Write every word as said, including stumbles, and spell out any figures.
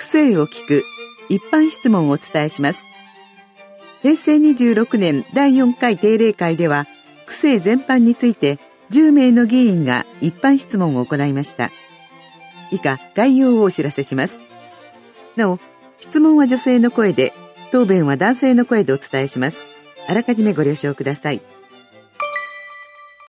政を聞く一般質問をお伝えします。へいせいにじゅうろくねんだいよんかい定例会では、区政全般についてじゅうめいの議員が一般質問を行いました。以下、概要をお知らせします。なお、質問は女性の声で、答弁は男性の声でお伝えします。あらかじめご了承ください。